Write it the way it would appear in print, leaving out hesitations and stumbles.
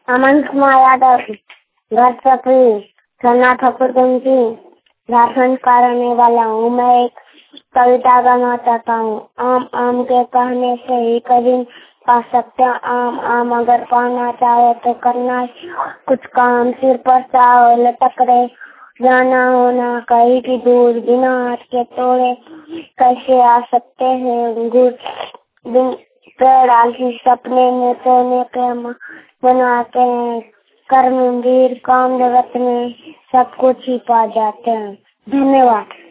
अमन कुमार यादव, घर चपरी, सन्ना ठाकुरगंजी, झारखंड का रहने वाला हूँ। मैं एक कविता गाना चाहता हूँ। आम आम के कहने से ही कभी पा सकते हैं आम आम, अगर पाना चाहे तो करना कुछ काम। सिर पर चाहो लटक रहे, जाना होना कहीं की दूर, बिना हाथ के तोड़े कैसे आ सकते हैं गुड़। पेड़ आलसी सपने में सोने के बनाते हैं, कर्म वीर काम जगत में सब कुछ ही पा जाते हैं। धन्यवाद।